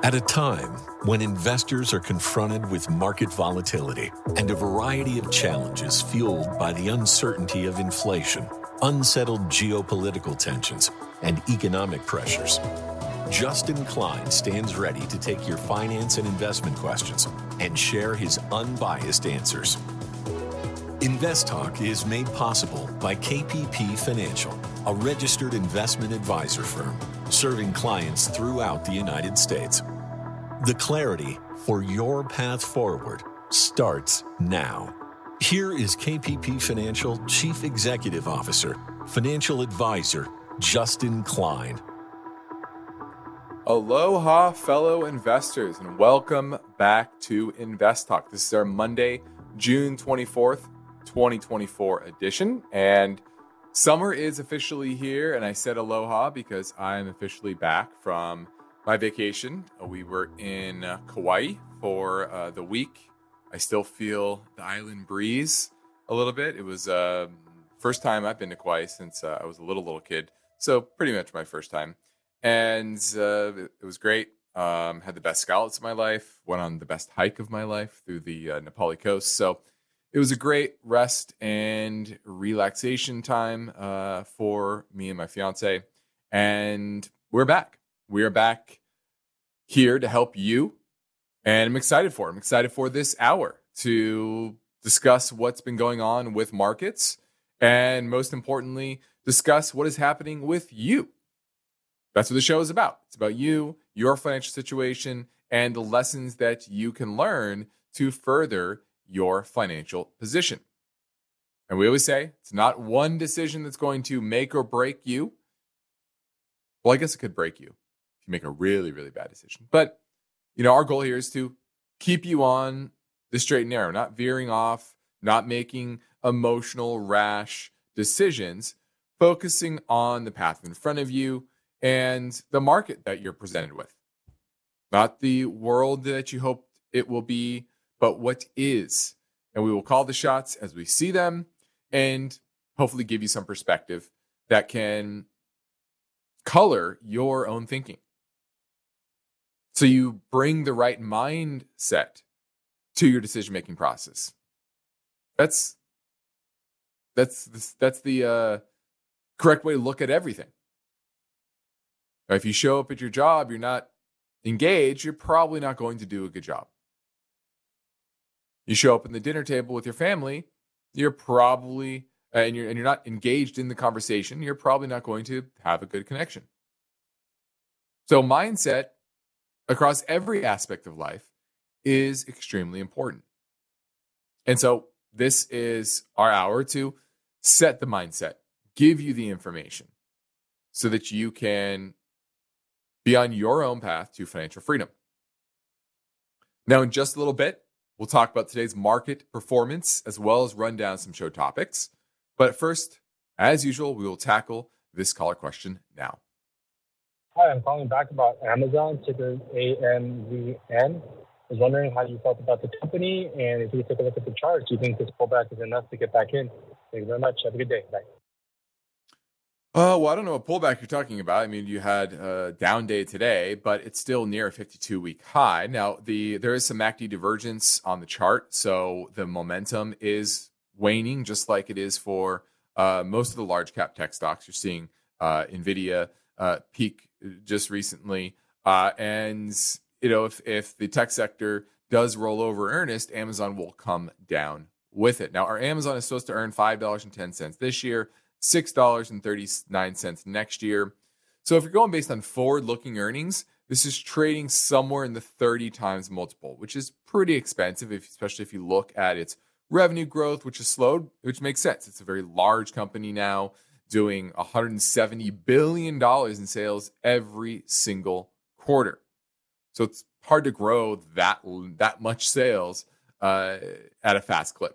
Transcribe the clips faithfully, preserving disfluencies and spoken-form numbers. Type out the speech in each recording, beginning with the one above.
At a time when investors are confronted with market volatility and a variety of challenges fueled by the uncertainty of inflation, unsettled geopolitical tensions, and economic pressures, Justin Klein stands ready to take your finance and investment questions and share his unbiased answers. Invest Talk is made possible by K P P Financial, a registered investment advisor firm serving clients throughout the United States. The clarity for your path forward starts now. Here is K P P Financial Chief Executive Officer, Financial Advisor, Justin Klein. Aloha, fellow investors, and welcome back to Invest Talk. This is our Monday, June twenty-fourth, twenty twenty-four edition, and summer is officially here, and I said aloha because I'm officially back from my vacation. We were in uh, Kauai for uh, the week. I still feel the island breeze a little bit. It was uh, first time I've been to Kauai since uh, I was a little, little kid. So pretty much my first time. And uh, it was great. Um, had the best scallops of my life. Went on the best hike of my life through the uh, Nepali coast. So it was a great rest and relaxation time uh, for me and my fiance. And we're back. We are back here to help you. And I'm excited for it. I'm excited for this hour to discuss what's been going on with markets. And most importantly, discuss what is happening with you. That's what the show is about. It's about you, your financial situation, and the lessons that you can learn to further your financial position. And we always say it's not one decision that's going to make or break you. Well, I guess it could break you if you make a really, really bad decision. But, you know, our goal here is to keep you on the straight and narrow, not veering off, not making emotional, rash decisions, focusing on the path in front of you and the market that you're presented with. Not the world that you hoped it will be, but what is. And we will call the shots as we see them and hopefully give you some perspective that can color your own thinking. So you bring the right mindset to your decision-making process. That's that's that's the uh, correct way to look at everything. If you show up at your job, you're not engaged, you're probably not going to do a good job. You show up at the dinner table with your family, you're probably, uh, and you're and you're not engaged in the conversation, you're probably not going to have a good connection. So mindset across every aspect of life is extremely important. And so this is our hour to set the mindset, give you the information so that you can be on your own path to financial freedom. Now, in just a little bit, we'll talk about today's market performance as well as run down some show topics. But first, as usual, we will tackle this caller question now. Hi, I'm calling back about Amazon, ticker A M Z N. I was wondering how you felt about the company, and if you take a look at the charts, do you think this pullback is enough to get back in? Thank you very much. Have a good day. Bye. Oh, well, I don't know what pullback you're talking about. I mean, you had a down day today, but it's still near a fifty-two-week high. Now, the there is some A C D divergence on the chart, so the momentum is waning, just like it is for uh, most of the large cap tech stocks. You're seeing uh, NVIDIA uh, peak just recently, uh, and you know if if the tech sector does roll over in earnest, Amazon will come down with it. Now, our Amazon is supposed to earn five dollars and ten cents this year, six dollars and thirty-nine cents next year. So if you're going based on forward-looking earnings, this is trading somewhere in the thirty times multiple, which is pretty expensive, if, especially if you look at its revenue growth, which has slowed, which makes sense. It's a very large company now doing one hundred seventy billion dollars in sales every single quarter. So it's hard to grow that, that much sales uh, at a fast clip.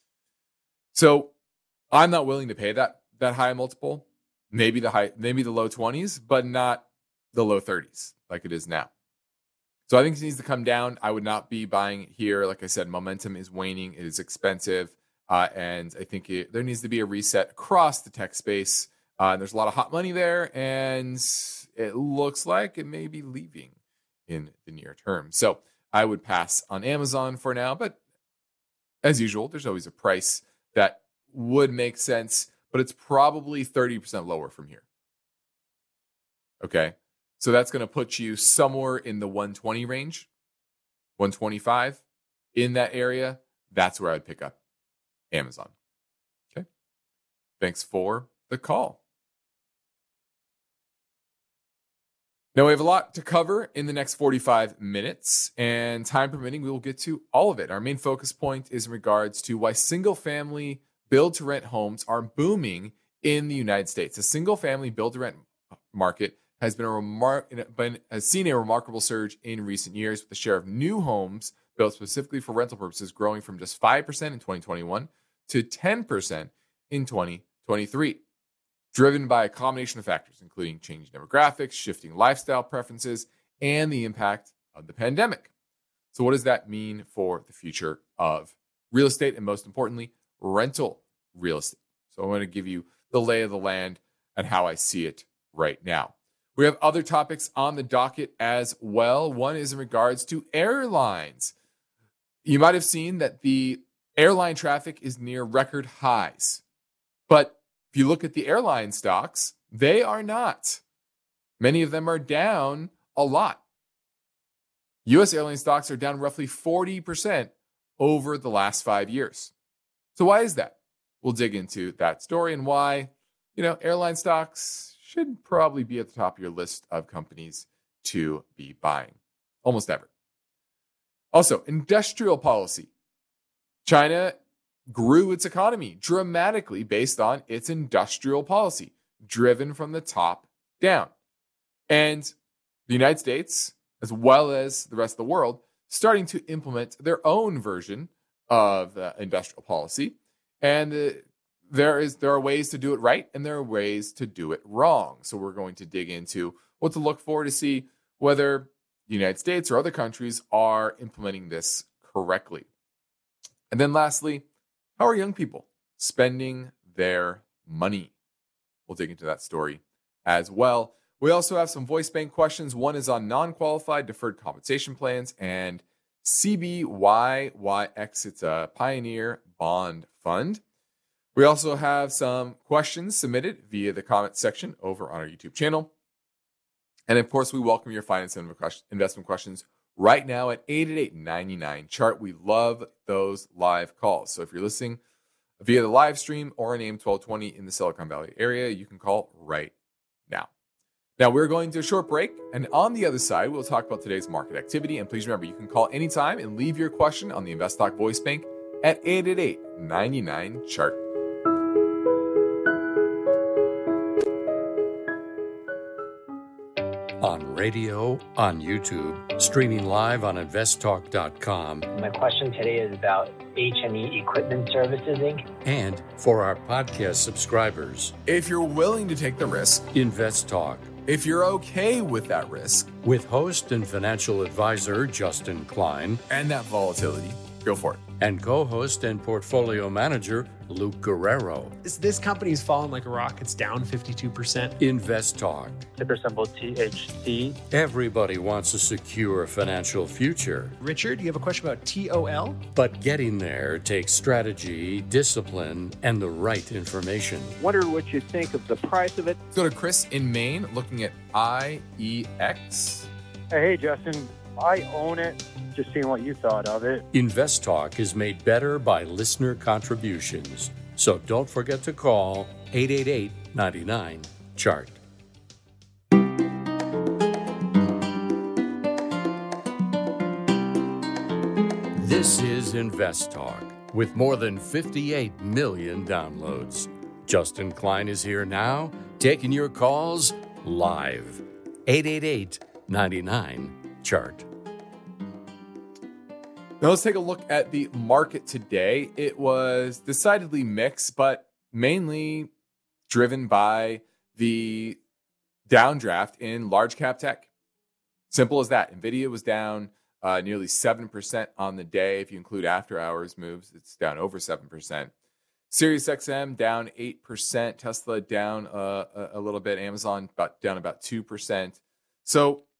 So I'm not willing to pay that that high multiple, maybe the high, maybe the low twenties, but not the low thirties like it is now. So I think it needs to come down. I would not be buying here. Like I said, momentum is waning. It is expensive. Uh, and I think it, there needs to be a reset across the tech space. Uh, and there's a lot of hot money there. And it looks like it may be leaving in the near term. So I would pass on Amazon for now, but as usual, there's always a price that would make sense, but it's probably thirty percent lower from here. Okay, so that's going to put you somewhere in the one twenty range, one twenty-five in that area. That's where I'd pick up Amazon. Okay, thanks for the call. Now, we have a lot to cover in the next forty-five minutes, and time permitting, we will get to all of it. Our main focus point is in regards to why single-family build-to-rent homes are booming in the United States. The single-family build-to-rent market has been a remar- been, has seen a remarkable surge in recent years, with the share of new homes built specifically for rental purposes growing from just five percent in twenty twenty-one to ten percent in twenty twenty-three. Driven by a combination of factors, including changing demographics, shifting lifestyle preferences, and the impact of the pandemic. So what does that mean for the future of real estate, and most importantly, rental real estate? So I'm going to give you the lay of the land and how I see it right now. We have other topics on the docket as well. One is in regards to airlines. You might have seen that the airline traffic is near record highs, but if you look at the airline stocks, they are not. Many of them are down a lot. U S airline stocks are down roughly forty percent over the last five years. So why is that? We'll dig into that story and why, you know, airline stocks should probably be at the top of your list of companies to be buying. Almost ever. Also, industrial policy. China grew its economy dramatically based on its industrial policy, driven from the top down. And the United States, as well as the rest of the world, starting to implement their own version of uh, industrial policy. And uh, there is there are ways to do it right, and there are ways to do it wrong. So we're going to dig into what to look for to see whether the United States or other countries are implementing this correctly. And then lastly, how are young people spending their money? We'll dig into that story as well. We also have some voice bank questions. One is on non-qualified deferred compensation plans and C B Y Y X. It's a Pioneer Bond Fund. We also have some questions submitted via the comment section over on our YouTube channel. And of course, we welcome your finance and investment questions right now at eight eight eight, nine nine, chart. We love those live calls. So if you're listening via the live stream or on A M twelve twenty in the Silicon Valley area, you can call right now. Now, we're going to a short break, and on the other side, we'll talk about today's market activity. And please remember, you can call anytime and leave your question on the InvestTalk Voice Bank at eight eight eight, nine nine, chart. On radio, on YouTube, streaming live on invest talk dot com. My question today is about H and E Equipment Services, Incorporated. And for our podcast subscribers, if you're willing to take the risk, InvestTalk. If you're okay with that risk, with host and financial advisor Justin Klein, and that volatility, go for it. And co-host and portfolio manager Luke Guerrero. This, this company's fallen like a rock. It's down fifty-two percent. InvestTalk. Ticker symbol T H C. Everybody wants a secure financial future. Richard, you have a question about T O L? But getting there takes strategy, discipline, and the right information. Wonder what you think of the price of it. Let's go to Chris in Maine, looking at I E X. Hey, Justin. I own it. Just seeing what you thought of it. InvestTalk is made better by listener contributions. So don't forget to call eight eight eight, nine nine, chart. This is InvestTalk with more than fifty-eight million downloads. Justin Klein is here now, taking your calls live. eight eight eight, nine nine, chart. Now let's take a look at the market today. It was decidedly mixed, but mainly driven by the downdraft in large cap tech. Simple as that. NVIDIA was down uh, nearly seven percent on the day. If you include after hours moves, it's down over seven percent. Sirius X M down eight percent. Tesla down uh, a, a little bit. Amazon about, down about two percent. So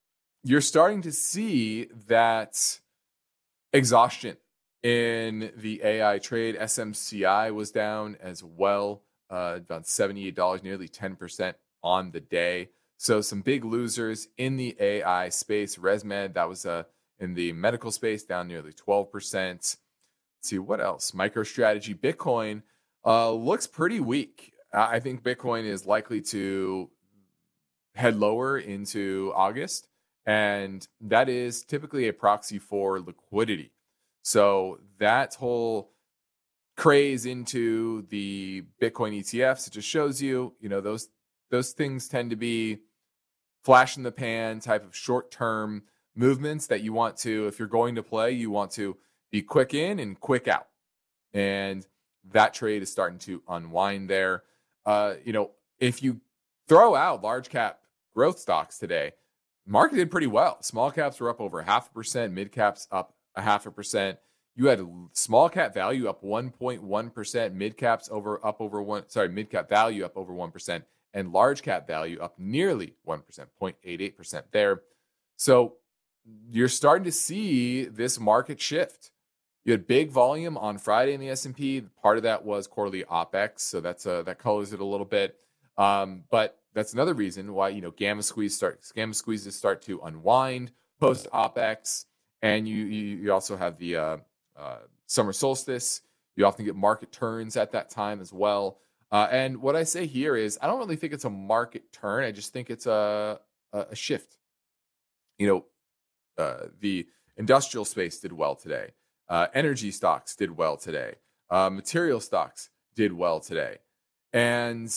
you're starting to see that exhaustion in the A I trade. S M C I was down as well, uh, about seventy-eight dollars, nearly ten percent on the day. So some big losers in the A I space. ResMed, that was uh, in the medical space, down nearly twelve percent. Let's see, what else? MicroStrategy, Bitcoin uh, looks pretty weak. I think Bitcoin is likely to head lower into August, and that is typically a proxy for liquidity. So that whole craze into the Bitcoin E T Fs, it just shows you, you know, those those things tend to be flash in the pan type of short-term movements that you want to, if you're going to play, you want to be quick in and quick out. And that trade is starting to unwind there. Uh, you know, if you throw out large cap growth stocks today, market did pretty well. Small caps were up over half a percent, mid caps up a half a percent. You had small cap value up one point one percent, mid caps over up over one, sorry, mid cap value up over one percent, and large cap value up nearly one percent, zero point eight eight percent there. So you're starting to see this market shift. You had big volume on Friday in the S and P. Part of that was quarterly OPEX, so that's uh, that colors it a little bit. Um, but that's another reason why, you know, gamma squeeze start gamma squeezes start to unwind post OPEX, and you you, you also have the uh, uh, summer solstice. You often get market turns at that time as well. Uh, and what I say here is, I don't really think it's a market turn. I just think it's a a, a shift. You know, uh, the industrial space did well today. Uh, energy stocks did well today. Uh, material stocks did well today. And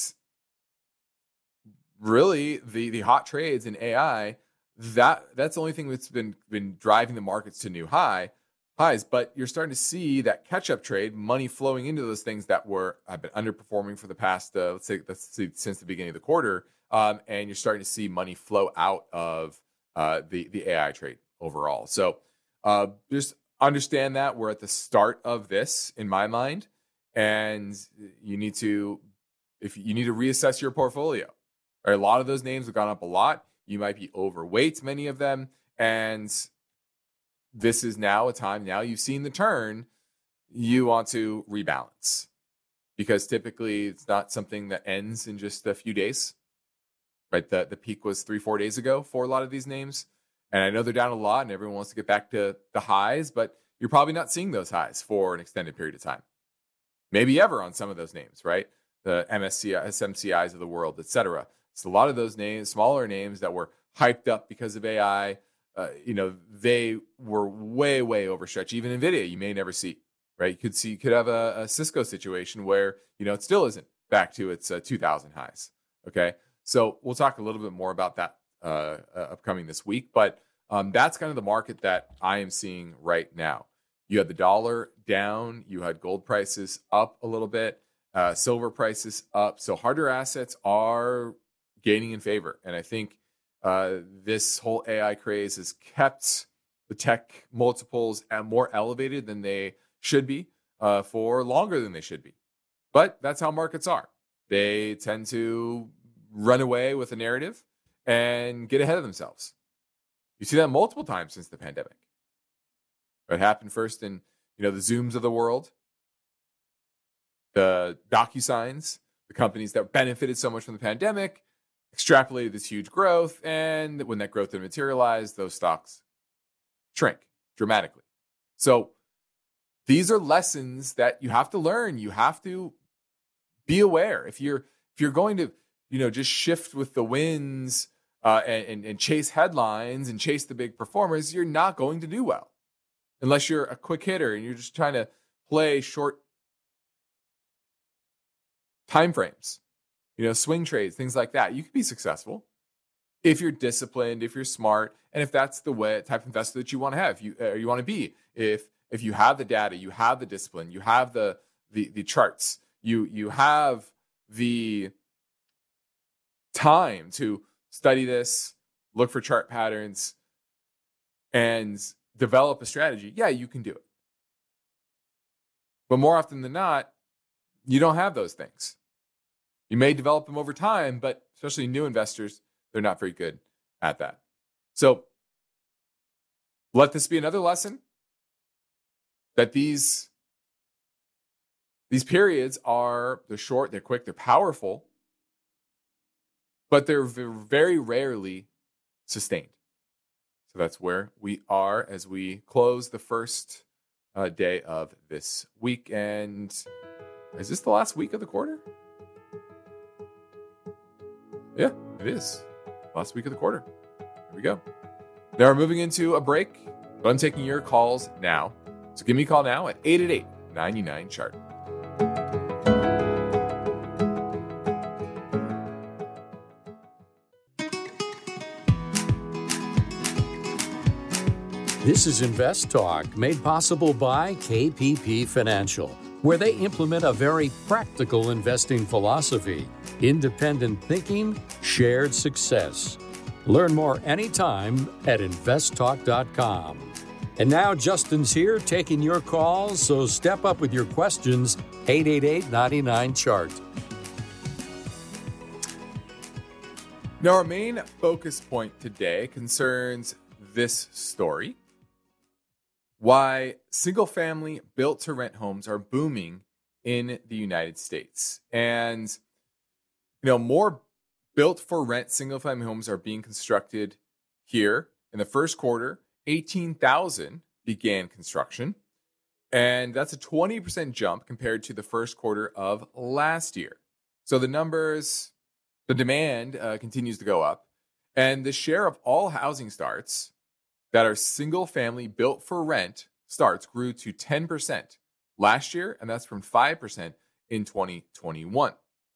really, the the hot trades in A I, that that's the only thing that's been been driving the markets to new high highs. But you're starting to see that catch-up trade, money flowing into those things that were have been underperforming for the past, uh, let's say, let's say since the beginning of the quarter, um, and you're starting to see money flow out of uh, the the A I trade overall. So uh, just understand that we're at the start of this, in my mind, and you need to, if you need to reassess your portfolio. A lot of those names have gone up a lot. You might be overweight many of them. And this is now a time, now you've seen the turn, you want to rebalance. Because typically it's not something that ends in just a few days. Right? The, the peak was three, four days ago for a lot of these names. And I know they're down a lot and everyone wants to get back to the highs, but you're probably not seeing those highs for an extended period of time. Maybe ever on some of those names, right? The M S C I, S M C Is of the world, et cetera. So a lot of those names, smaller names that were hyped up because of A I, uh, you know, they were way, way overstretched. Even NVIDIA, you may never see, right? You could see, you could have a, a Cisco situation where, you know, it still isn't back to its uh, two thousand highs. Okay. So we'll talk a little bit more about that uh, uh, upcoming this week, but um, that's kind of the market that I am seeing right now. You had the dollar down, you had gold prices up a little bit, uh, silver prices up. So harder assets are gaining in favor. And I think uh, this whole A I craze has kept the tech multiples at more elevated than they should be uh, for longer than they should be. But that's how markets are. They tend to run away with a narrative and get ahead of themselves. You see that multiple times since the pandemic. It happened first in, you know, the Zooms of the world, the DocuSigns, the companies that benefited so much from the pandemic, extrapolated this huge growth, and when that growth didn't materialize, those stocks shrink dramatically. So these are lessons that you have to learn. You have to be aware. If you're if you're going to, you know, just shift with the winds uh, and, and, and chase headlines and chase the big performers, you're not going to do well. Unless you're a quick hitter and you're just trying to play short time frames, you know, swing trades, things like that. You could be successful if you're disciplined, if you're smart, and if that's the way type of investor that you want to have, you uh, you want to be. If if you have the data, you have the discipline, you have the the the charts, you you have the time to study this, look for chart patterns, and develop a strategy, yeah, you can do it. But more often than not, you don't have those things. You may develop them over time, but especially new investors, they're not very good at that. So let this be another lesson that these, these periods are, they're short, they're quick, they're powerful, but they're very rarely sustained. So that's where we are as we close the first uh, day of this week. And is this the last week of the quarter? Yeah, it is. Last week of the quarter. Here we go. Now we're moving into a break, but I'm taking your calls now. So give me a call now at eight eight eight, nine nine, chart. This is Invest Talk, made possible by K P P Financial, where they implement a very practical investing philosophy: independent thinking, shared success. Learn more anytime at invest talk dot com. And now Justin's here taking your calls, so step up with your questions, eight eight eight, nine nine, chart. Now our main focus point today concerns this story: why single-family built-to-rent homes are booming in the United States. And, you know, more built-for-rent single-family homes are being constructed here. In the first quarter, eighteen thousand began construction, and that's a twenty percent jump compared to the first quarter of last year. So the numbers, the demand uh, continues to go up, and the share of all housing starts that are single-family built-for-rent starts grew to ten percent last year, and that's from five percent in twenty twenty-one.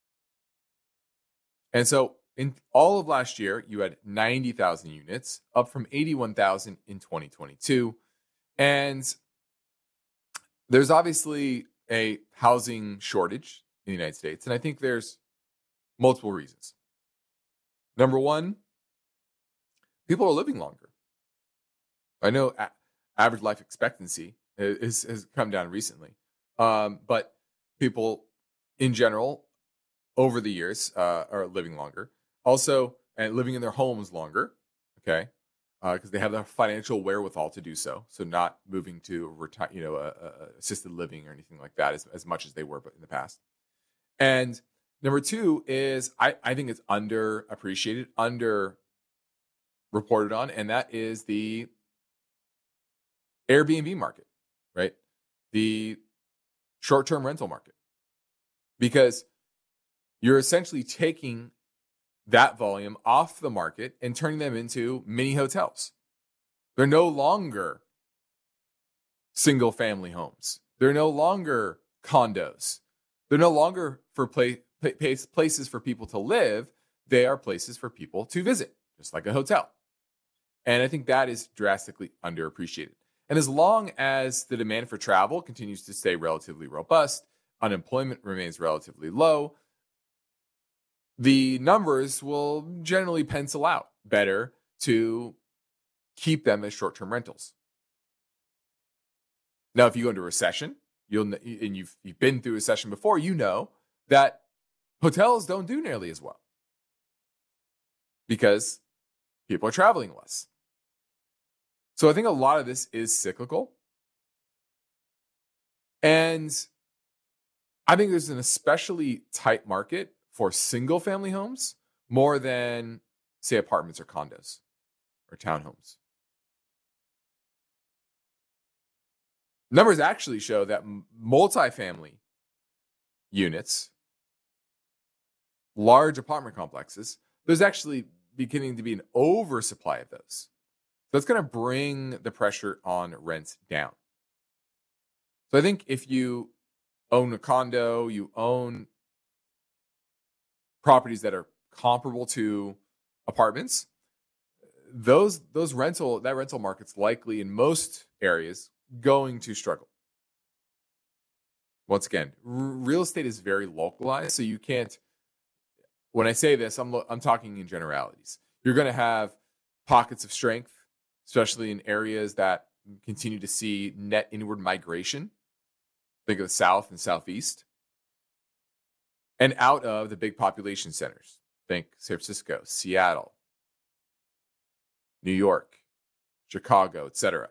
And so in all of last year, you had ninety thousand units, up from eighty-one thousand in twenty twenty-two. And there's obviously a housing shortage in the United States, and I think there's multiple reasons. Number one, people are living longer. I know a- average life expectancy is, has come down recently, um, but people in general over the years uh, are living longer. Also, and living in their homes longer, okay, because uh, they have the financial wherewithal to do so. So not moving to reti- you know, a, a assisted living or anything like that as, as much as they were in the past. And number two is I, I think it's underappreciated, under reported on, and that is the Airbnb market, right? The short-term rental market. Because you're essentially taking that volume off the market and turning them into mini hotels. They're no longer single-family homes. They're no longer condos. They're no longer for play, play, places for people to live. They are places for people to visit, just like a hotel. And I think that is drastically underappreciated. And as long as the demand for travel continues to stay relatively robust, unemployment remains relatively low, the numbers will generally pencil out better to keep them as short-term rentals. Now, if you go into a recession, you'll and you've you've been through a recession before, you know that hotels don't do nearly as well because people are traveling less. So I think a lot of this is cyclical. And I think there's an especially tight market for single-family homes more than, say, apartments or condos or townhomes. Numbers actually show that multifamily units, large apartment complexes, there's actually beginning to be an oversupply of those. So it's going to bring the pressure on rents down. So I think if you own a condo, you own properties that are comparable to apartments, those those rental that rental market's likely in most areas going to struggle. Once again, r- real estate is very localized, so you can't. When I say this, I'm I'm talking in generalities. You're going to have pockets of strength, especially in areas that continue to see net inward migration. Think of the South and Southeast. And out of the big population centers. Think San Francisco, Seattle, New York, Chicago, et cetera.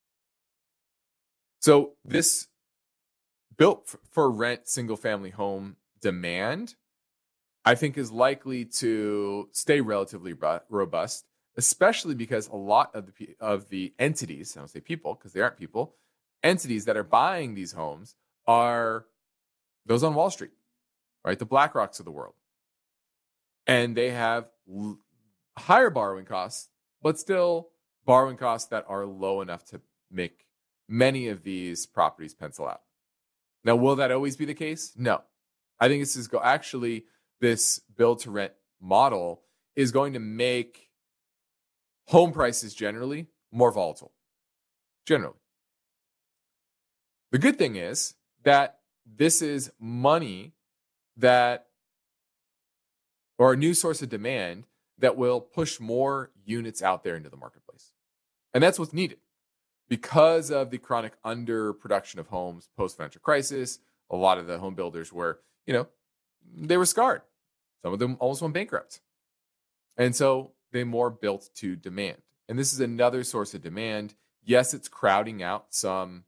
So this built for rent single family home demand, I think, is likely to stay relatively robust, especially because a lot of the of the entities, I don't say people because they aren't people, entities that are buying these homes are those on Wall Street, right? The BlackRocks of the world. And they have l- higher borrowing costs, but still borrowing costs that are low enough to make many of these properties pencil out. Now, will that always be the case? No. I think this is go actually this build to rent model is going to make home prices generally more volatile. Generally. The good thing is that this is money that, or a new source of demand that will push more units out there into the marketplace. And that's what's needed. Because of the chronic underproduction of homes post-financial crisis, a lot of the home builders were, you know, they were scarred. Some of them almost went bankrupt. And so they more built to demand. And this is another source of demand. Yes, it's crowding out some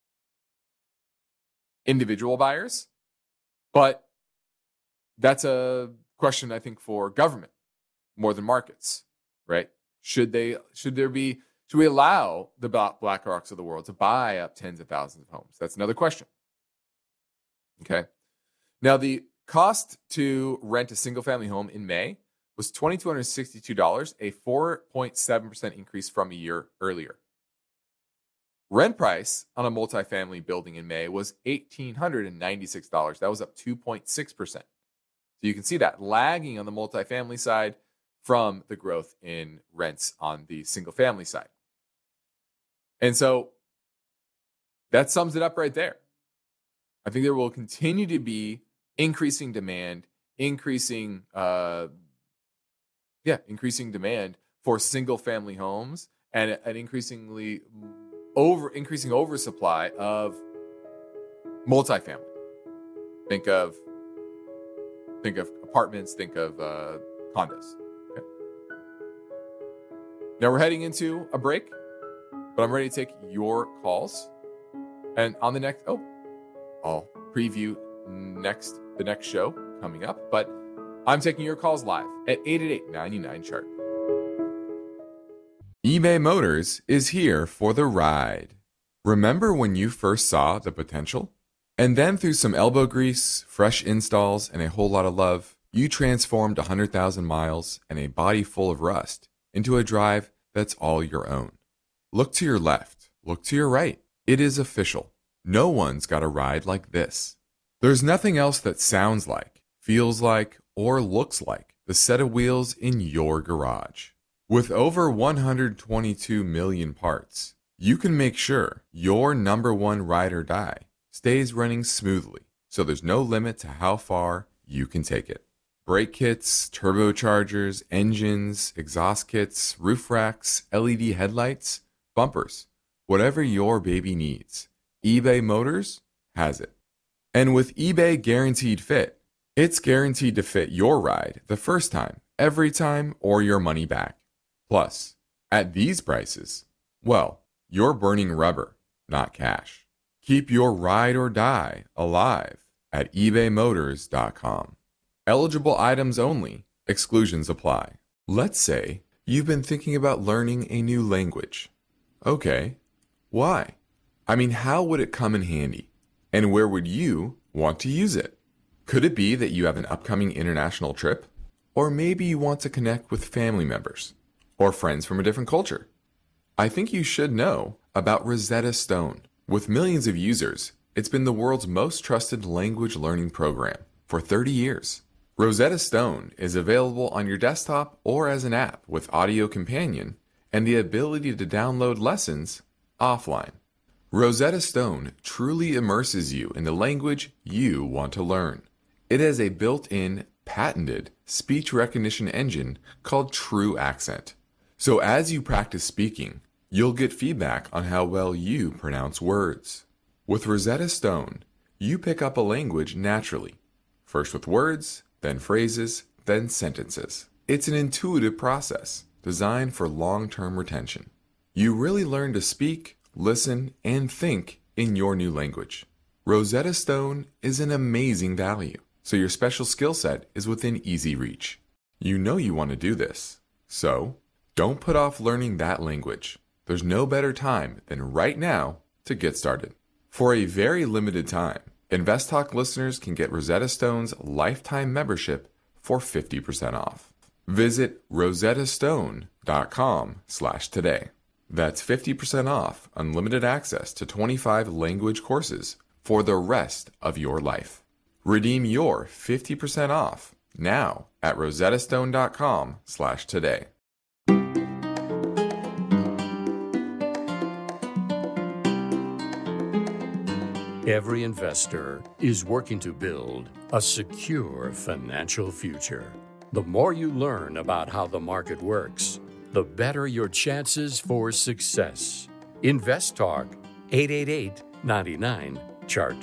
individual buyers, but that's a question, I think, for government more than markets, right? Should they, should there be, should we allow the BlackRocks of the world to buy up tens of thousands of homes? That's another question. Okay. Now, the cost to rent a single family home in May was two thousand two hundred sixty-two dollars, a four point seven percent increase from a year earlier. Rent price on a multifamily building in May was one thousand eight hundred ninety-six dollars. That was up two point six percent. So you can see that lagging on the multifamily side from the growth in rents on the single family side. And so that sums it up right there. I think there will continue to be increasing demand, increasing, uh, yeah, increasing demand for single family homes and an increasingly over increasing oversupply of multifamily. Think of think of apartments, think of uh, condos. Okay. Now we're heading into a break, but I'm ready to take your calls. And on the next, oh, I'll preview next the next show coming up, but I'm taking your calls live at eight eight eight, nine nine, C H A R T. eBay Motors is here for the ride. Remember when you first saw the potential? And then through some elbow grease, fresh installs, and a whole lot of love, you transformed one hundred thousand miles and a body full of rust into a drive that's all your own. Look to your left. Look to your right. It is official. No one's got a ride like this. There's nothing else that sounds like, feels like, or looks like the set of wheels in your garage. With over one hundred twenty-two million parts, you can make sure your number one ride or die stays running smoothly, so there's no limit to how far you can take it. Brake kits, turbochargers, engines, exhaust kits, roof racks, L E D headlights, bumpers, whatever your baby needs, eBay Motors has it. And with eBay Guaranteed Fit, it's guaranteed to fit your ride the first time, every time, or your money back. Plus, at these prices, well, you're burning rubber, not cash. Keep your ride or die alive at ebay motors dot com. Eligible items only. Exclusions apply. Let's say you've been thinking about learning a new language. Okay, why? I mean, how would it come in handy? And where would you want to use it? Could it be that you have an upcoming international trip? Or maybe you want to connect with family members or friends from a different culture? I think you should know about Rosetta Stone. With millions of users, it's been the world's most trusted language learning program for thirty years. Rosetta Stone is available on your desktop or as an app with Audio Companion and the ability to download lessons offline. Rosetta Stone truly immerses you in the language you want to learn. It has a built-in, patented speech recognition engine called True Accent. So as you practice speaking, you'll get feedback on how well you pronounce words. With Rosetta Stone, you pick up a language naturally, first with words, then phrases, then sentences. It's an intuitive process designed for long-term retention. You really learn to speak, listen, and think in your new language. Rosetta Stone is an amazing value, so your special skill set is within easy reach. You know you want to do this, so don't put off learning that language. There's no better time than right now to get started. For a very limited time, InvestTalk listeners can get Rosetta Stone's lifetime membership for fifty percent off. Visit rosettastone.com slash today. That's fifty percent off unlimited access to twenty-five language courses for the rest of your life. Redeem your fifty percent off now at rosettastone.com slash today. Every investor is working to build a secure financial future. The more you learn about how the market works, the better your chances for success. Invest Talk, eight eight eight, nine nine, chart.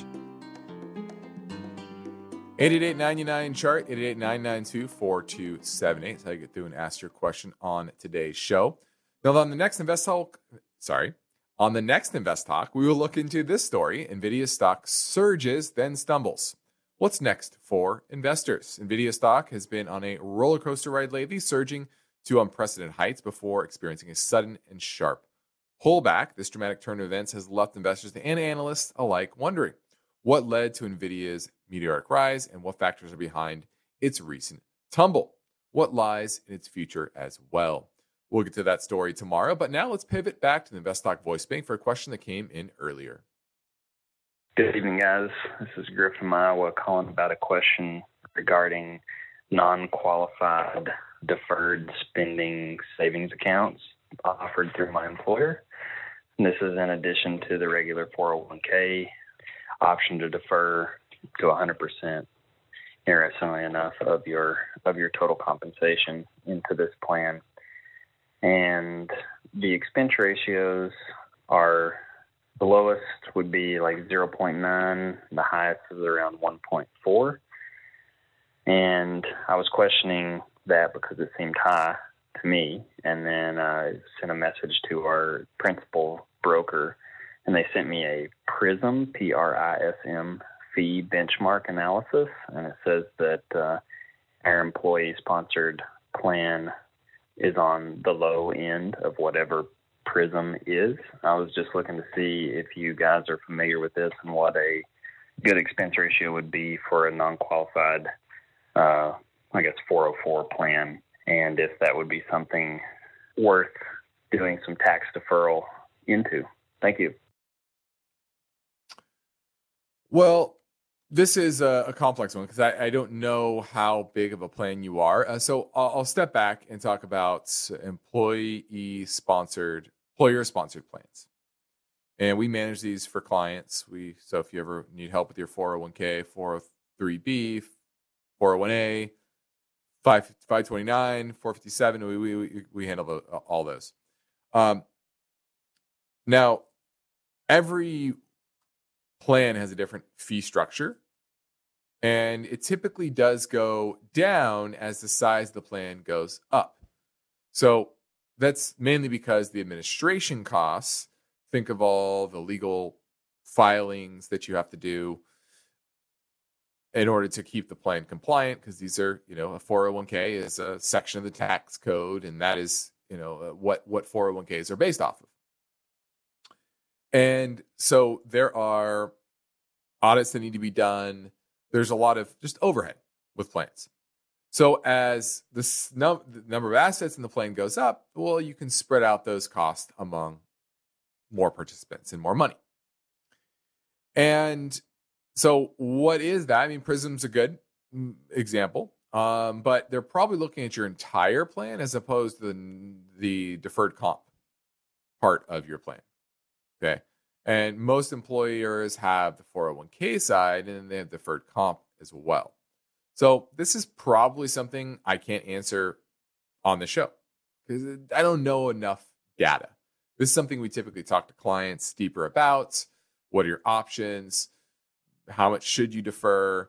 eight eight eight, nine nine, chart, eight eight eight, nine nine two, four two seven eight. That's how you get through and ask your question on today's show. Now, on the next Invest Talk, sorry, on the next Invest Talk, we will look into this story. NVIDIA stock surges, then stumbles. What's next for investors? NVIDIA stock has been on a roller coaster ride lately, surging to unprecedented heights before experiencing a sudden and sharp pullback. This dramatic turn of events has left investors and analysts alike wondering what led to NVIDIA's meteoric rise and what factors are behind its recent tumble. What lies in its future as well? We'll get to that story tomorrow, but now let's pivot back to the InvestTalk voice bank for a question that came in earlier. Good evening, guys. This is Griff from Iowa calling about a question regarding non-qualified deferred spending savings accounts offered through my employer. And this is in addition to the regular four oh one k option to defer to one hundred percent, interestingly enough, of your of your total compensation into this plan. And the expense ratios are, the lowest would be like zero point nine, the highest is around one point four. And I was questioning that because it seemed high to me, and then I sent a message to our principal broker, and they sent me a PRISM, P R I S M, fee benchmark analysis, and it says that uh, our employee-sponsored plan is on the low end of whatever PRISM is. I was just looking to see if you guys are familiar with this and what a good expense ratio would be for a non-qualified, uh, I guess, four oh four plan, and if that would be something worth doing some tax deferral into. Thank you. Well, this is a, a complex one because I, I don't know how big of a plan you are. Uh, so I'll, I'll step back and talk about employee-sponsored, employer-sponsored plans. And we manage these for clients. We so if you ever need help with your four oh one k, four oh three b, four oh one a, five twenty-nine, four fifty-seven, we we we handle the, all those. Um, now, every plan has a different fee structure, and it typically does go down as the size of the plan goes up. So that's mainly because the administration costs, think of all the legal filings that you have to do in order to keep the plan compliant, because these are, you know, a four oh one k is a section of the tax code, and that is, you know, what, what four oh one k's are based off of. And so there are audits that need to be done. There's a lot of just overhead with plans. So as this num- the number of assets in the plan goes up, well, you can spread out those costs among more participants and more money. And so what is that? I mean, PRISM's a good example, um, but they're probably looking at your entire plan as opposed to the, the deferred comp part of your plan. Okay. And most employers have the four oh one k side, and they have deferred comp as well. So this is probably something I can't answer on the show because I don't know enough data. This is something we typically talk to clients deeper about. What are your options? How much should you defer?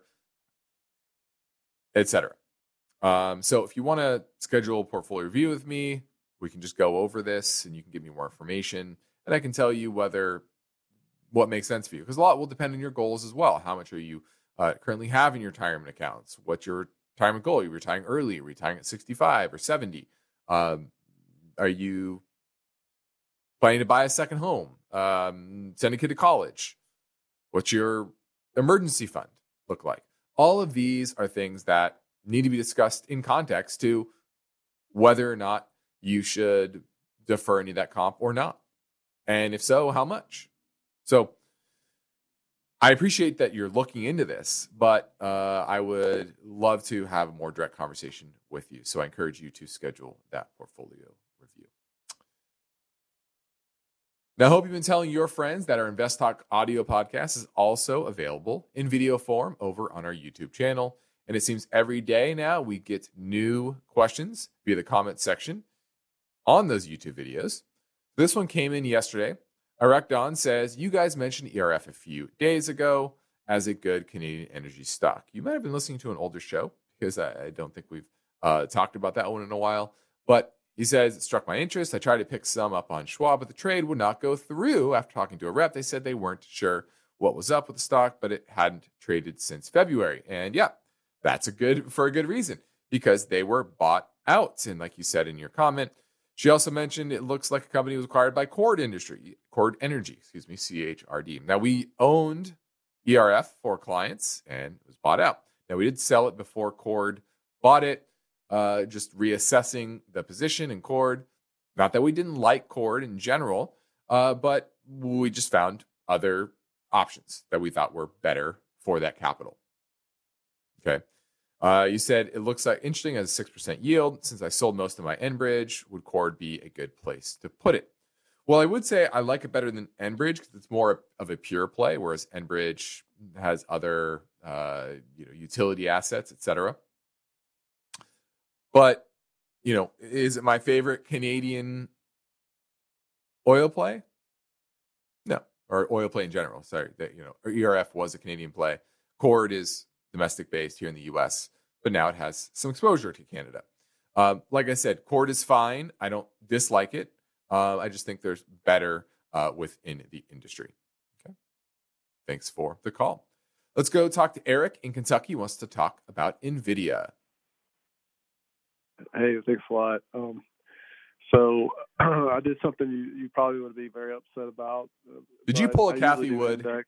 Et cetera. Um, so if you want to schedule a portfolio review with me, We can just go over this and you can give me more information and I can tell you whether what makes sense for you. Because a lot will depend on your goals as well. How much are you uh, currently have in your retirement accounts? What's your retirement goal? Are you retiring early? Are you retiring at sixty-five or seventy? Um, are you planning to buy a second home? Um, send a kid to college? What's your emergency fund look like? All of these are things that need to be discussed in context to whether or not you should defer any of that comp or not. And if so, how much? So I appreciate that you're looking into this, but uh, I would love to have a more direct conversation with you. So I encourage you to schedule that portfolio review. Now, I hope you've been telling your friends that our Invest Talk audio podcast is also available in video form over on our YouTube channel. And it seems every day now we get new questions via the comment section on those YouTube videos. This one came in yesterday. Iraq Don says, you guys mentioned E R F a few days ago as a good Canadian energy stock. You might have been listening to an older show because I, I don't think we've uh, talked about that one in a while. But he says, it struck my interest. I tried to pick some up on Schwab, but the trade would not go through. After talking to a rep, they said they weren't sure what was up with the stock, but it hadn't traded since February. And yeah, that's a good for a good reason because they were bought out. And like you said in your comment, she also mentioned it looks like a company was acquired by Chord Industry, Chord Energy, excuse me, C H R D. Now, we owned E R F for clients and it was bought out. Now, we did sell it before Chord bought it, uh, just reassessing the position in Chord. Not that we didn't like Chord in general, uh, but we just found other options that we thought were better for that capital. Okay. Uh, you said it looks like interesting as a six percent yield. Since I sold most of my Enbridge, would Chord be a good place to put it? Well, I would say I like it better than Enbridge because it's more of a pure play, whereas Enbridge has other uh, you know, utility assets, et cetera. But, you know, is it my favorite Canadian oil play? No, or oil play in general. Sorry, that you know, or E R F was a Canadian play. Chord is domestic based here in the U S, but now it has some exposure to Canada. Um, like I said, Chord is fine. I don't dislike it. Uh, I just think there's better uh, within the industry. Okay. Thanks for the call. Let's go talk to Eric in Kentucky. He wants to talk about NVIDIA. Hey, thanks a lot. Um, so I did something you, you probably would be very upset about. Uh, did you pull a Kathy Wood? Index.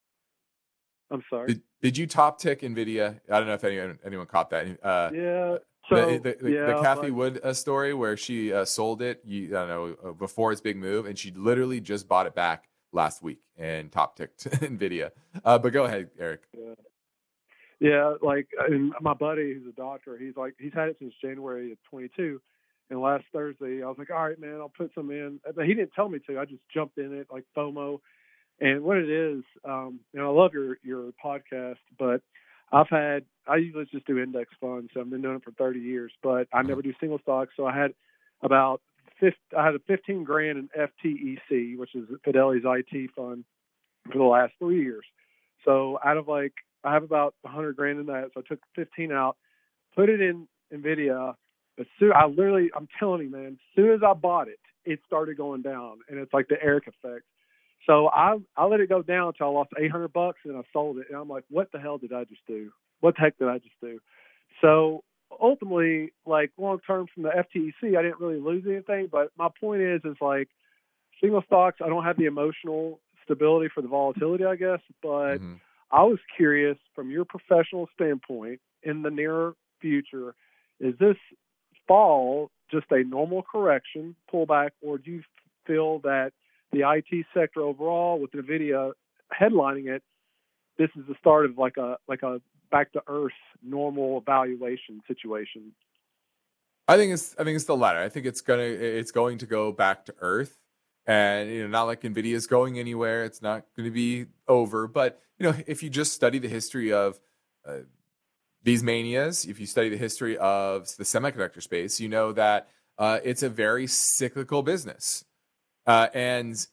I'm sorry. Did, did you top tick NVIDIA? I don't know if anyone anyone caught that. Uh, yeah. So the the, the, yeah, the Kathy but, Wood uh, story where she uh, sold it, you, I don't know, uh, before its big move, and she literally just bought it back last week and top ticked NVIDIA. Uh, but go ahead, Eric. Yeah. Yeah, like I mean, my buddy who's a doctor, he's like he's had it since January of twenty-two, and last Thursday I was like, all right, man, I'll put some in. But he didn't tell me to. I just jumped in it like FOMO. And what it is, um, you know, I love your, your podcast, but I've had, I usually just do index funds. So I've been doing it for thirty years, but I never do single stocks. So I had about fifty, I had a fifteen grand in F T E C, which is Fidelity's I T fund for the last three years. So out of like, I have about a hundred grand in that. So I took fifteen out, put it in NVIDIA. But soon, I literally, I'm telling you, man, as soon as I bought it, it started going down, and it's like the Eric effect. So I I let it go down until I lost eight hundred bucks, and I sold it. And I'm like, what the hell did I just do? What the heck did I just do? So ultimately, like long term from the F T E C, I didn't really lose anything. But my point is, is like single stocks, I don't have the emotional stability for the volatility, I guess. But mm-hmm. I was curious from your professional standpoint in the near future, is this fall just a normal correction pullback, or do you feel that the I T sector overall, with NVIDIA headlining it, this is the start of like a like a back to earth normal valuation situation? I think it's I think it's the latter. I think it's gonna it's going to go back to earth, and you know, not like NVIDIA is going anywhere. It's not going to be over. But you know, if you just study the history of uh, these manias, if you study the history of the semiconductor space, you know that uh, it's a very cyclical business. Uh, and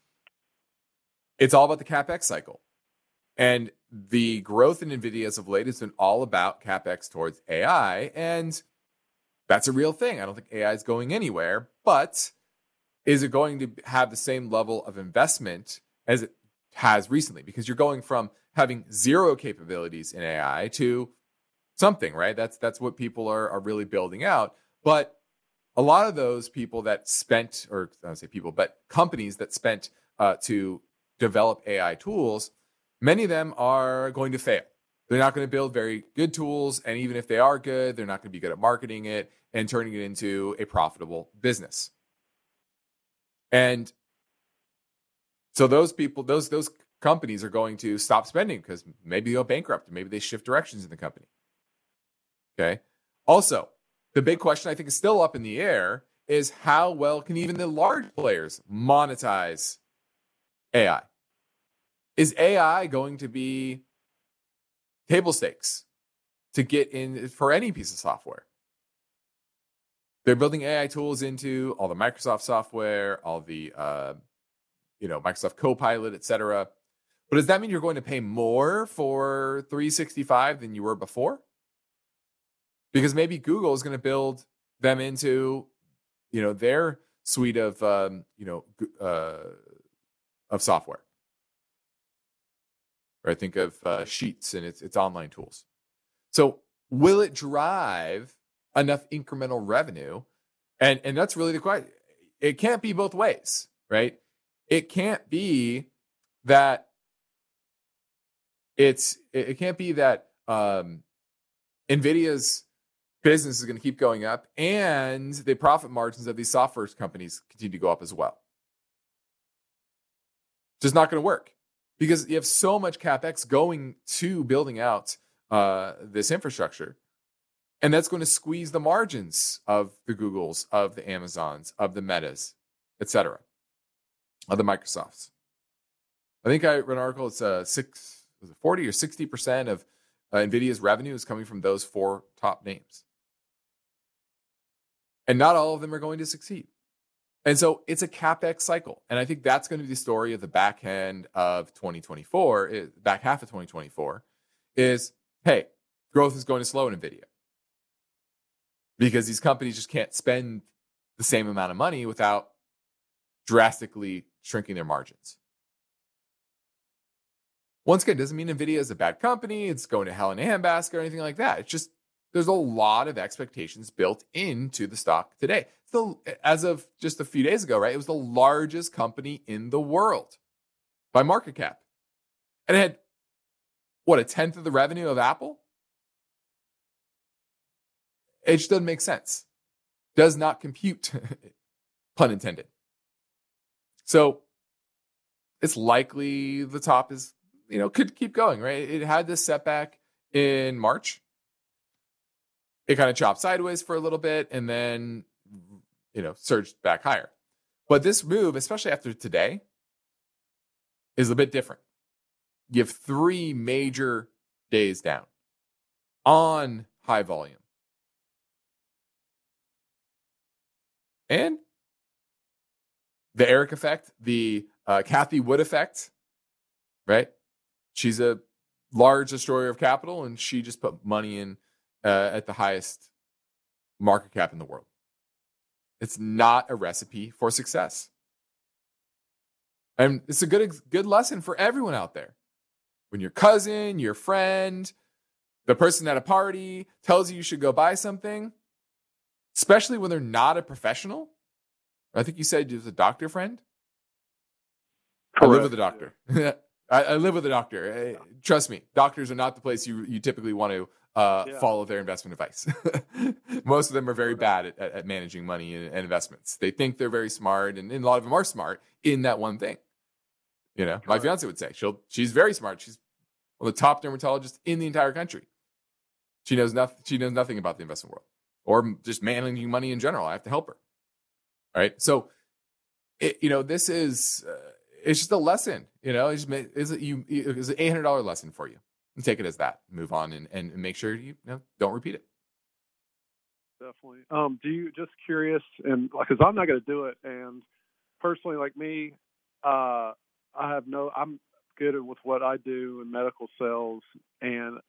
it's all about the CapEx cycle. And the growth in NVIDIA as of late has been all about CapEx towards A I. And That's a real thing. I don't think A I is going anywhere, but is it going to have the same level of investment as it has recently? Because you're going from having zero capabilities in A I to something, right? That's that's what people are, are really building out. But a lot of those people that spent, or I don't say people, but companies that spent uh, to develop A I tools, many of them are going to fail. They're not going to build very good tools. And even if they are good, they're not going to be good at marketing it and turning it into a profitable business. And so those people, those those companies are going to stop spending because maybe they'll bankrupt, maybe they shift directions in the company. Okay. Also, the big question I think is still up in the air is how well can even the large players monetize A I? Is A I going to be table stakes to get in for any piece of software? They're building A I tools into all the Microsoft software, all the uh, you know Microsoft Copilot, et cetera. But does that mean you're going to pay more for three sixty-five than you were before? Because maybe Google is going to build them into, you know, their suite of um, you know uh, of software. Or I think of uh, Sheets and its its online tools. So will it drive enough incremental revenue? And and that's really the question. It can't be both ways, right? It can't be that it's it can't be that um, NVIDIA's business is going to keep going up and the profit margins of these software companies continue to go up as well. It's just not going to work because you have so much CapEx going to building out uh, this infrastructure. And that's going to squeeze the margins of the Googles, of the Amazons, of the Metas, et cetera, of the Microsofts. I think I read an article, it's uh, six, was it forty or sixty percent of uh, NVIDIA's revenue is coming from those four top names. And not all of them are going to succeed. And so it's a CapEx cycle. And I think that's going to be the story of the back end of twenty twenty-four, back half of twenty twenty-four, is, hey, growth is going to slow in NVIDIA. Because these companies just can't spend the same amount of money without drastically shrinking their margins. Once again, it doesn't mean NVIDIA is a bad company. It's going to hell in a handbasket or anything like that. It's just there's a lot of expectations built into the stock today. So as of just a few days ago, right, it was the largest company in the world by market cap. And it had, what, a tenth of the revenue of Apple? It just doesn't make sense. Does not compute, pun intended. So it's likely the top is, you know, could keep going, right? It had this setback in March. It kind of chopped sideways for a little bit and then, you know, surged back higher. But this move, especially after today, is a bit different. You have three major days down on high volume. And the Eric effect, the uh, Cathie Wood effect, right? She's a large destroyer of capital, and she just put money in uh, at the highest market cap in the world. It's not a recipe for success. And it's a good, good lesson for everyone out there. When your cousin, your friend, the person at a party tells you you should go buy something, especially when they're not a professional. I think you said you was a doctor friend. Correct. I live with a doctor. I, I live with a doctor. Trust me, doctors are not the place you, you typically want to uh, yeah. follow their investment advice. Most of them are very bad at, at managing money and, and investments. They think they're very smart, and, and a lot of them are smart in that one thing. You know, Correct. My fiance would say she'll she's very smart. She's one of the top dermatologists in the entire country. She knows nothing. She knows nothing about the investment world or just managing money in general. I have to help her. All right. So, it, you know, this is, uh, it's just a lesson, you know, it's, it's, you, it's an eight hundred dollars lesson for you. And take it as that. Move on and, and make sure you, you know, don't repeat it. Definitely. Um, do you, just curious, and because I'm not going to do it, and personally, like me, uh, I have no, I'm good with what I do in medical sales, and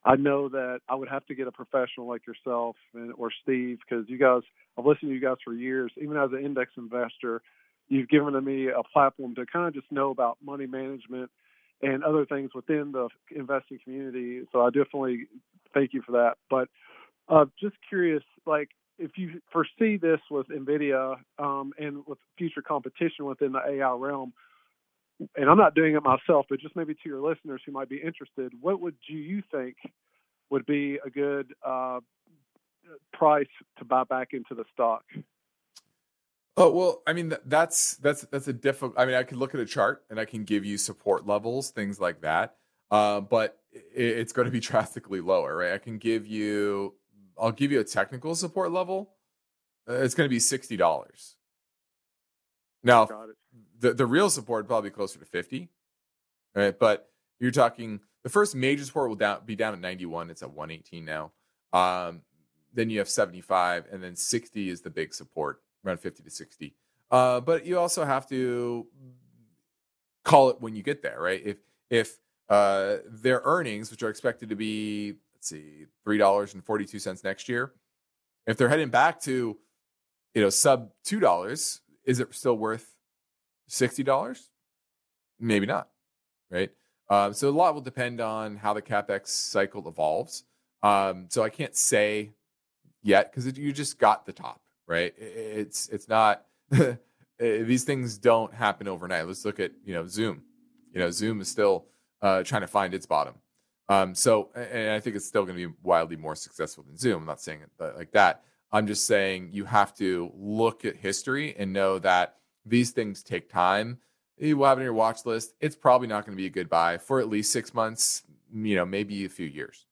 I know that I would have to get a professional like yourself and or Steve, because you guys, I've listened to you guys for years. Even as an index investor, you've given me a platform to kind of just know about money management and other things within the investing community. So I definitely thank you for that. But uh, just curious, like if you foresee this with NVIDIA um, and with future competition within the A I realm, and I'm not doing it myself, but just maybe to your listeners who might be interested, what would you think would be a good uh, price to buy back into the stock? Oh, well, I mean, that's that's that's a difficult. I mean, I could look at a chart and I can give you support levels, things like that. Uh, but it, it's going to be drastically lower, right? I can give you, I'll give you a technical support level. Uh, it's going to be sixty dollars. Now, the the real support would probably be closer to fifty, right? But you're talking the first major support will down, be down at ninety-one. It's at one eighteen now. Um, then you have seventy-five, and then sixty is the big support, around fifty to sixty. Uh, but you also have to call it when you get there, right? If if uh, their earnings, which are expected to be, let's see, three dollars and forty-two cents next year, if they're heading back to, you know, sub two dollars, is it still worth sixty dollars? Maybe not, right? Um, so a lot will depend on how the CapEx cycle evolves. Um, so I can't say yet because you just got the top, right? It's it's not these things don't happen overnight. Let's look at you know Zoom. You know Zoom is still uh, trying to find its bottom. Um, so and I think it's still going to be wildly more successful than Zoom. I'm not saying it like that. I'm just saying you have to look at history and know that these things take time. You will have it on your watch list. It's probably not going to be a good buy for at least six months, you know, maybe a few years.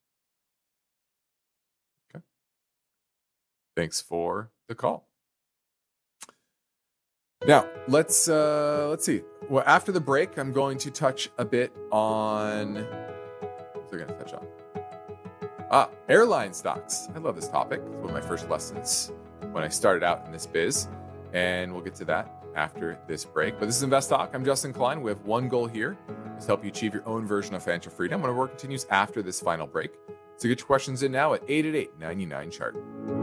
Okay. Thanks for the call. Now, let's uh, let's see. Well, after the break, I'm going to touch a bit on what was I going to touch on? Ah, airline stocks. I love this topic. It's one of my first lessons when I started out in this biz. And we'll get to that after this break. But this is Invest Talk. I'm Justin Klein. We have one goal here is to help you achieve your own version of financial freedom. When our work continues after this final break. So get your questions in now at eight eight eight, nine nine, chart.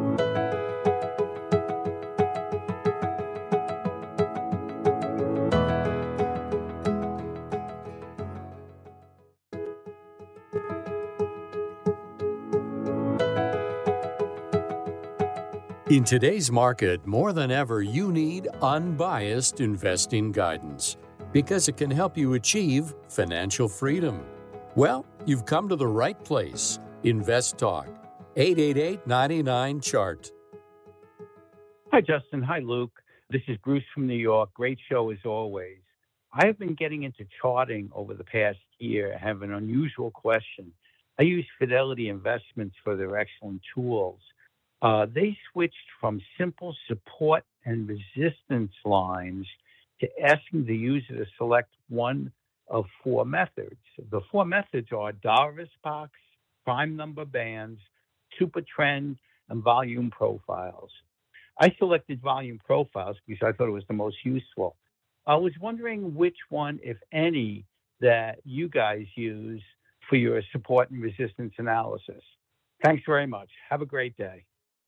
In today's market, more than ever, you need unbiased investing guidance because it can help you achieve financial freedom. Well, you've come to the right place. Invest Talk, eight eight eight, nine nine, chart. Hi, Justin. Hi, Luke. This is Bruce from New York. Great show as always. I have been getting into charting over the past year. I have an unusual question. I use Fidelity Investments for their excellent tools. Uh, they switched from simple support and resistance lines to asking the user to select one of four methods. The four methods are dollar risk box, prime number bands, super trend, and volume profiles. I selected volume profiles because I thought it was the most useful. I was wondering which one, if any, that you guys use for your support and resistance analysis. Thanks very much. Have a great day.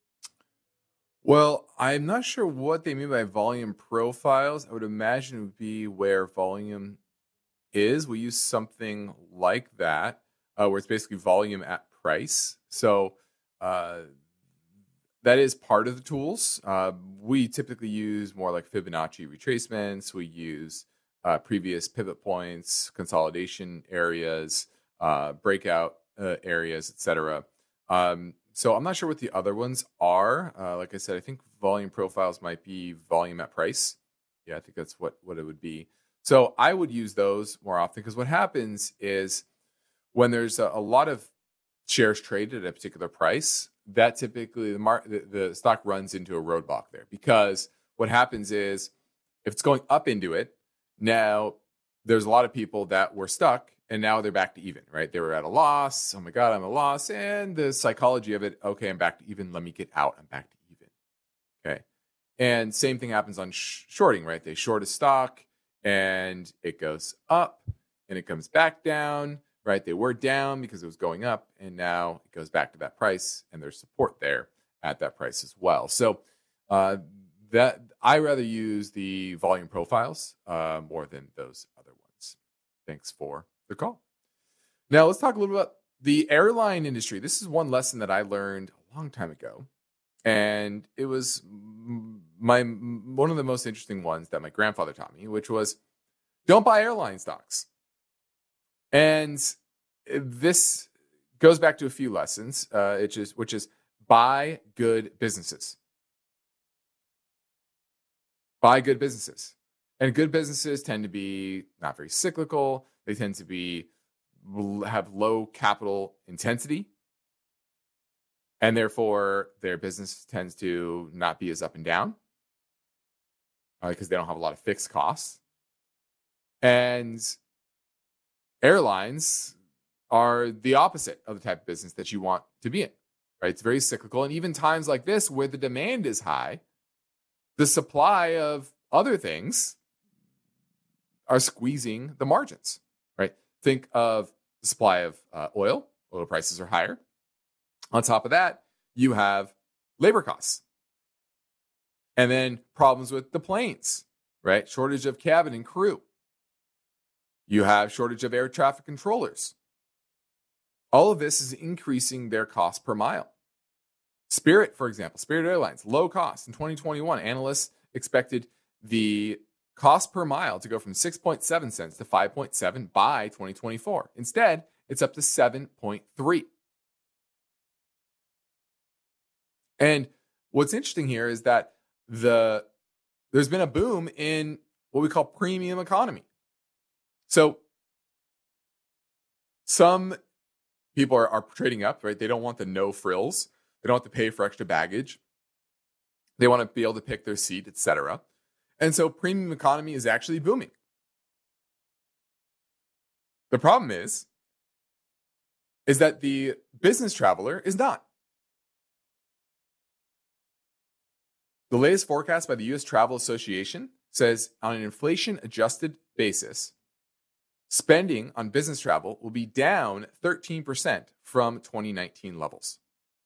Well, I'm not sure what they mean by volume profiles. I would imagine it would be where volume is. We use something like that, uh, where it's basically volume at price. So uh, that is part of the tools. Uh, we typically use more like Fibonacci retracements. We use uh, previous pivot points, consolidation areas, uh, breakout uh, areas, et cetera. Um, So I'm not sure what the other ones are. Uh, like I said, I think volume profiles might be volume at price. Yeah, I think that's what, what it would be. So I would use those more often because what happens is when there's a, a lot of shares traded at a particular price, that typically the, mar- the, the stock runs into a roadblock there. Because what happens is if it's going up into it, now there's a lot of people that were stuck and now they're back to even, right? They were at a loss. Oh my God, I'm a loss. And the psychology of it, okay, I'm back to even. Let me get out. I'm back to even. Okay. And same thing happens on sh- shorting, right? They short a stock and it goes up and it comes back down, right? They were down because it was going up, and now it goes back to that price, and there's support there at that price as well. So uh, that I rather use the volume profiles uh, more than those other ones. Thanks for the call. Now let's talk a little bit about the airline industry. This is one lesson that I learned a long time ago, and it was my one of the most interesting ones that my grandfather taught me, which was don't buy airline stocks. And this goes back to a few lessons, uh, it just, which is buy good businesses. Buy good businesses. And good businesses tend to be not very cyclical. They tend to be have low capital intensity. And therefore, their business tends to not be as up and down because uh, they don't have a lot of fixed costs. And airlines are the opposite of the type of business that you want to be in, right? It's very cyclical. And even times like this, where the demand is high, the supply of other things are squeezing the margins, right? Think of the supply of uh, oil. Oil prices are higher. On top of that, you have labor costs. And then problems with the planes, right? Shortage of cabin and crew. You have shortage of air traffic controllers. All of this is increasing their cost per mile. Spirit, for example, Spirit Airlines, low cost. In twenty twenty-one, analysts expected the cost per mile to go from six point seven cents to five point seven by twenty twenty-four. Instead, it's up to seven point three. And what's interesting here is that the there's been a boom in what we call premium economy. So some people are, are trading up, right? They don't want the no frills. They don't have to pay for extra baggage. They want to be able to pick their seat, et cetera. And so premium economy is actually booming. The problem is, is that the business traveler is not. The latest forecast by the U S Travel Association says on an inflation-adjusted basis, spending on business travel will be down thirteen percent from twenty nineteen levels.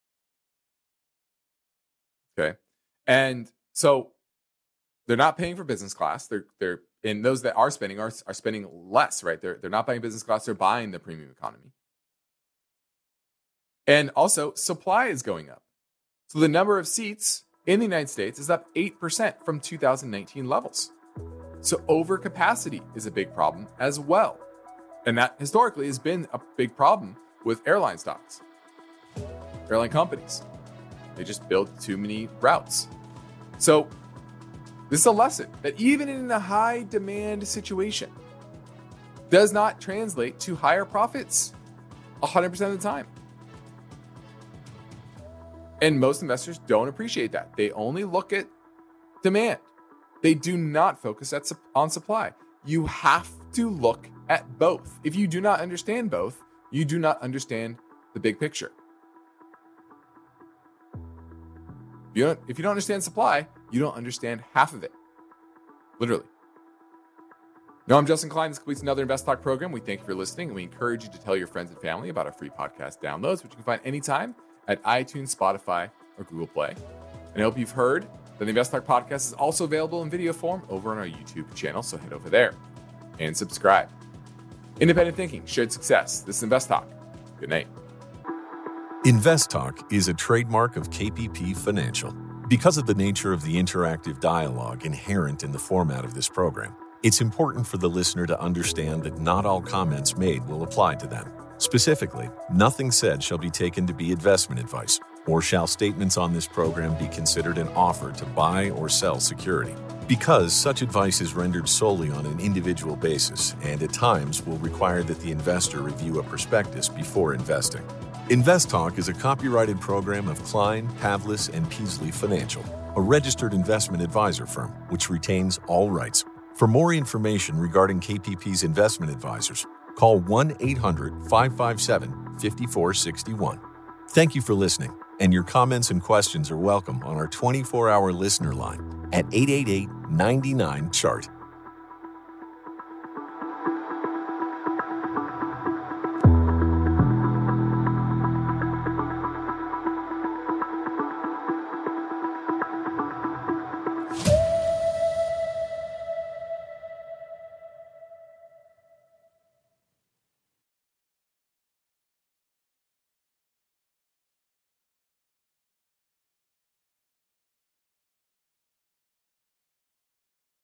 Okay. And so they're not paying for business class. They're, they're, and those that are spending are, are spending less, right? They're, they're not buying business class. They're buying the premium economy. And also supply is going up. So the number of seats in the United States is up eight percent from two thousand nineteen levels. So overcapacity is a big problem as well. And that historically has been a big problem with airline stocks, airline companies. They just build too many routes. So this is a lesson that even in a high demand situation does not translate to higher profits one hundred percent of the time. And most investors don't appreciate that. They only look at demand. They do not focus at, on supply. You have to look at both. If you do not understand both, you do not understand the big picture. If you don't, if you don't understand supply, you don't understand half of it. Literally. No, I'm Justin Klein. This completes another Invest Talk program. We thank you for listening, and we encourage you to tell your friends and family about our free podcast downloads, which you can find anytime at iTunes, Spotify, or Google Play. And I hope you've heard that the Invest Talk podcast is also available in video form over on our YouTube channel, so head over there and subscribe. Independent thinking, shared success. This is Invest Talk. Good night. Invest Talk is a trademark of K P P Financial. Because of the nature of the interactive dialogue inherent in the format of this program, it's important for the listener to understand that not all comments made will apply to them. Specifically, nothing said shall be taken to be investment advice, or shall statements on this program be considered an offer to buy or sell security. Because such advice is rendered solely on an individual basis and at times will require that the investor review a prospectus before investing. Invest Talk is a copyrighted program of Klein, Pavlis, and Peasley Financial, a registered investment advisor firm which retains all rights. For more information regarding K P P's investment advisors, call one eight hundred, five five seven, five four six one. Thank you for listening, and your comments and questions are welcome on our twenty-four hour listener line at eight eight eight, nine nine, C H A R T.